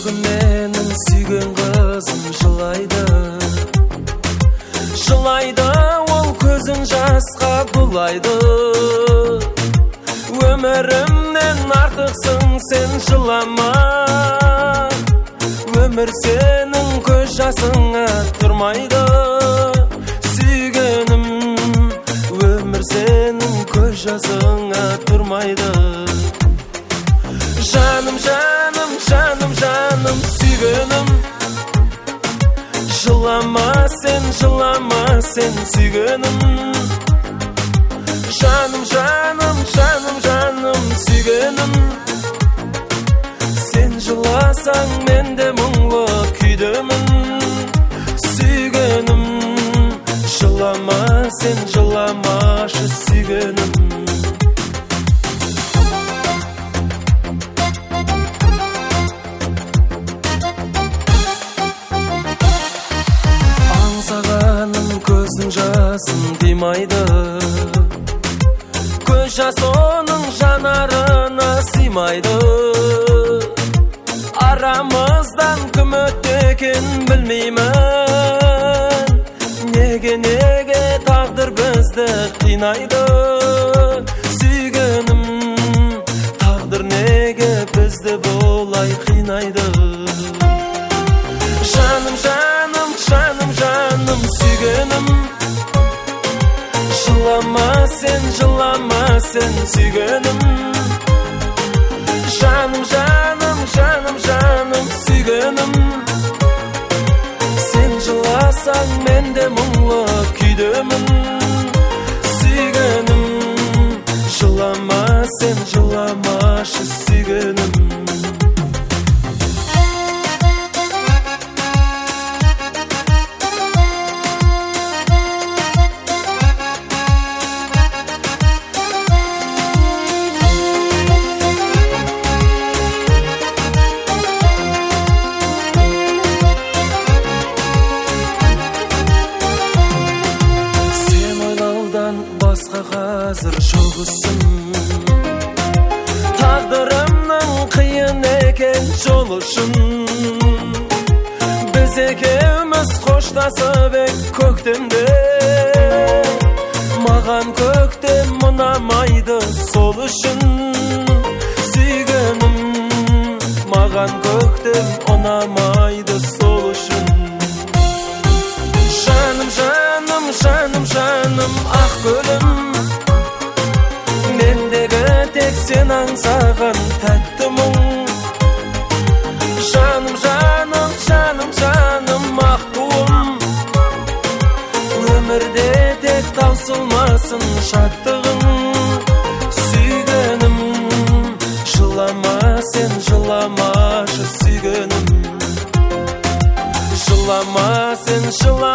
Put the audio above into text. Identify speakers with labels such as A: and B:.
A: бүгін менің сүйген қызым жылайды. Жылайды, ол көзін жасқа бұлайды. Өмірімнен артықсың сен, жылама. Өмір сенің көз жасыңа тұрмайды. Сүйгенім, өмір сенің көз жасыңа тұрмайды. Жаным, жаным, жаным, жаным, сүйгенім. Жылама сен, сүйгенім. Жаным, жаным, жаным, жаным, сүйгенім. Сен жыласаң мен де мұңлы күйдемін. Сүйгенім, жылама сен, жыламашы сүйгенім. Аңсағаным көздің жасын тимайды. Көз жас оның жанарына сыймайды. Арамыздан кім өтті екен білмеймін. Неге тағдыр бізді қинайды. Сүйгенім, тағдыр неге бізді болай қинайды. Жаным, жаным, жаным, жаным, сүйгенім. Жылама сен, сүйгенім. Жаным, жаным, жаным, жаным, сүйгенім. Сен жыласаң мен де мұңлы күйдемін. Сүйгенім, жылама сен, жыламашы сүйгенім. Басқа қазір жоғысың. Тағдырымның қиын екен жол үшін. Біз екеуміз қоштасып ек көктемде. Маған көктем ұнамайды сол үшін. Сүйгенім, маған көктем ұнамайды сол үшін. Жаным, жаным, жаным, жаным, ақ гүлім. Мендегі тек сен аңсаған тәтті мұң. Жаным, жаным, жаным, жаным, ақ туым. Өмірде тек таусылмасын шаттығың. Сүйгенім, жылама сен, жыламашы сүйгенім. Жылама сен, жылама.